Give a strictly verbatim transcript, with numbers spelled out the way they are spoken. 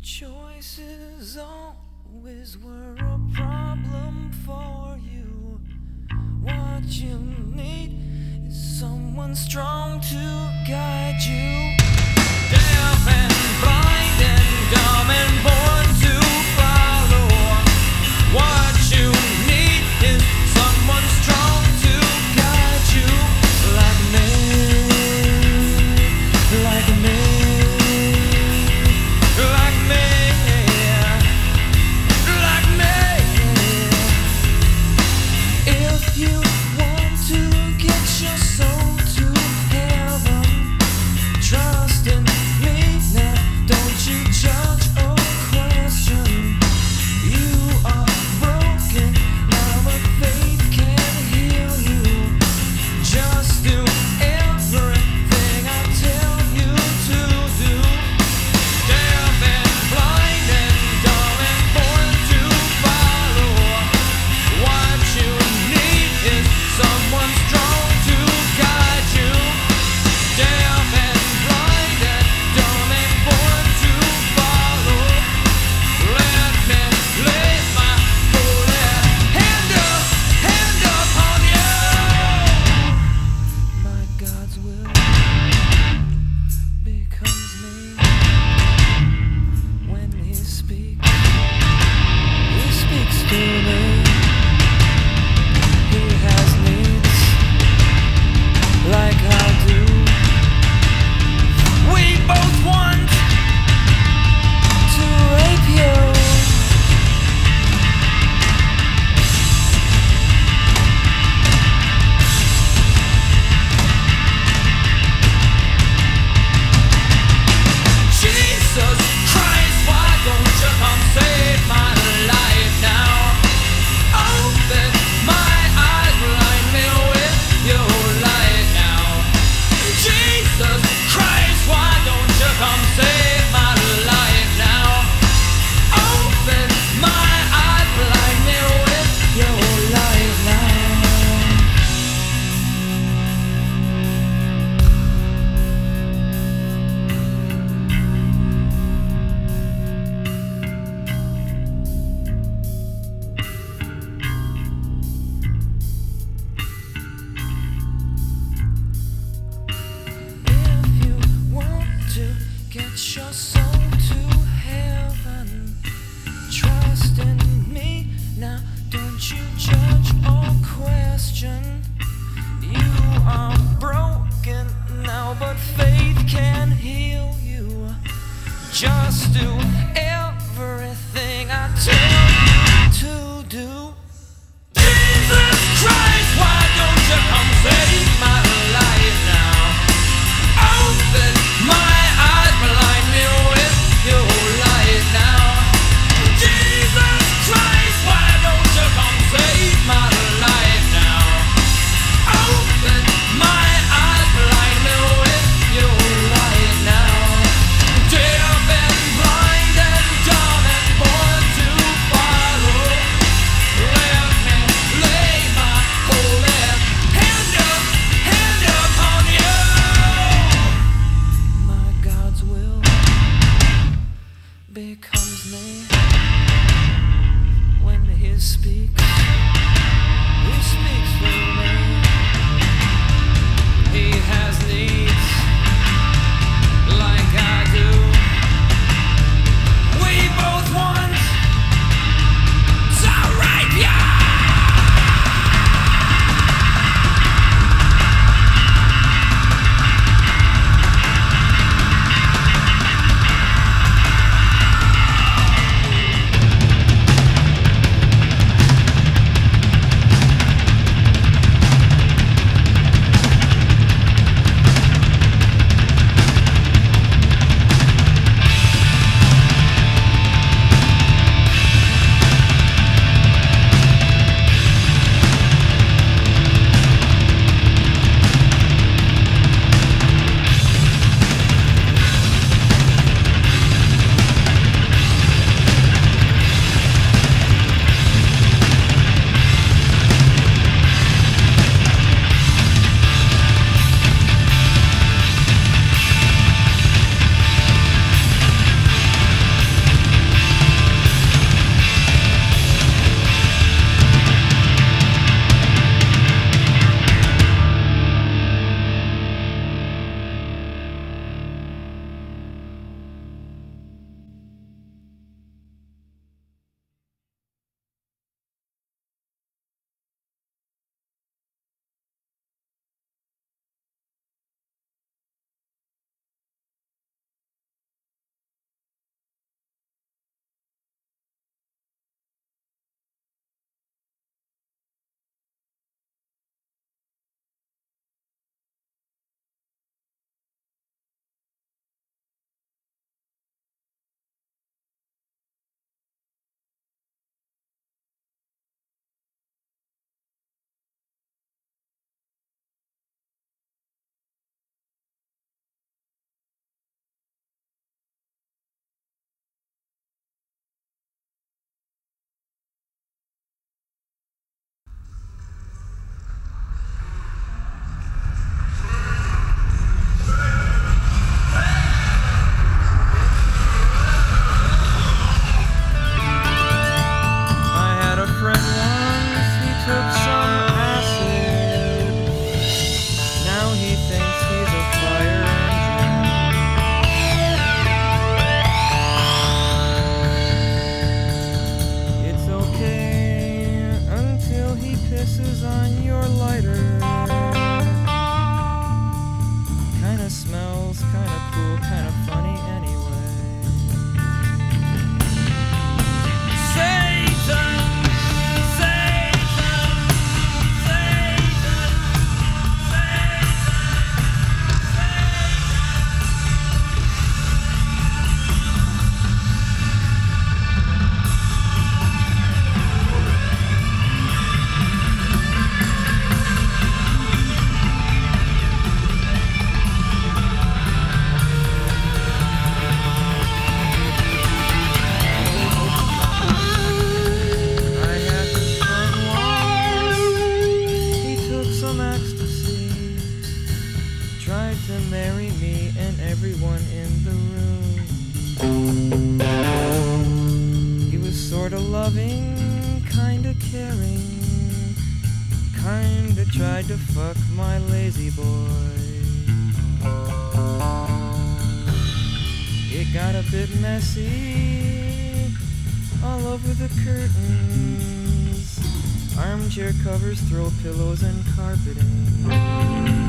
Choices always were a problem for you. What you need is someone strong to guide you. Deaf and blind and dumb and born to follow. What you need is someone strong to guide you. Like me, like me. Get your soul to heaven. Trust in me now. Don't you judge or question. You are broken now, but faith can heal you. Just do everything I tell you to do. Jesus Christ, why don't you come save my life now? Open my eyes, blind me with your light now. Jesus Christ, why don't you come save my life now? Open my eyes, blind me with your light now. Deaf and blind and smells kinda cool, kinda funny anyway. Satan, Satan, Satan, Satan, tried to marry me and everyone in the room. He was sorta loving, kinda caring, kinda tried to fuck my lazy boy. It got a bit messy all over the curtains, armchair covers, throw pillows and carpeting.